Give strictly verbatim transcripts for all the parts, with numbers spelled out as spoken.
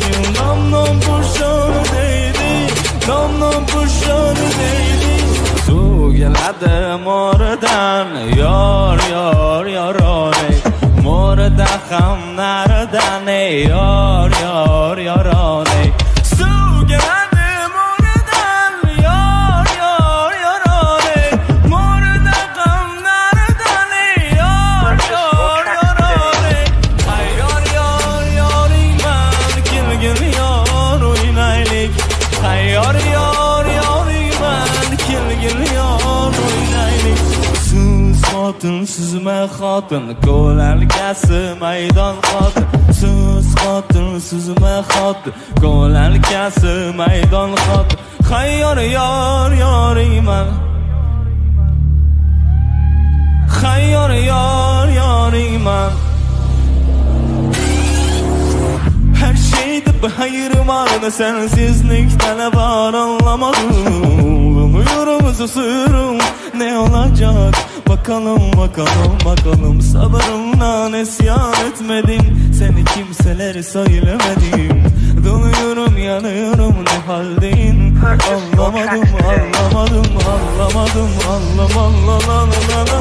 sevgim nom nom puşonu deydi, nom nom puşonu deydi. Su geladi mo'ridan, yor yor yor ey, mo'rida ham naridan ey, yor yor yor ey. Su geladi mo'ridan, yor yor yor ey, mo'rida ham naridan ey, yor yor yor ey. Ay yor yor yoring man, kelgin yor o'ynaylik. Ay yor yor yoring man, kelgin yor o'ynaylik. Siz xotin, sizma xotin, ko'larkasi maydon xotin. Siz xotin, sizma xotin, ko'larkasi maydon xotin. Hay yor yor yoring man, hay yor yor yoring man. Her şeyde bir hayır vardı, sensizlikten var anlamadım. Umuyoruz sırrım ne olacak, bakalım bakalım bakalım. Sabrımdan isyan etmedim, seni kimselere söylemedim. Doluyorum yanıyorum ne haldeyim, anlamadım anlamadım anlamadım anlamadım.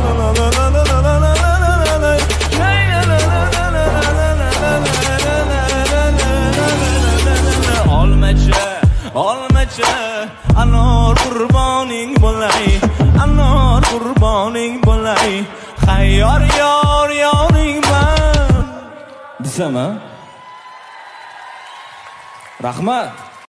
Olmaca, olmaca, anor qurboning bo'lay, anor qurboning bo'lay. Hay yor yor yoring man desam, ha? Rahmat.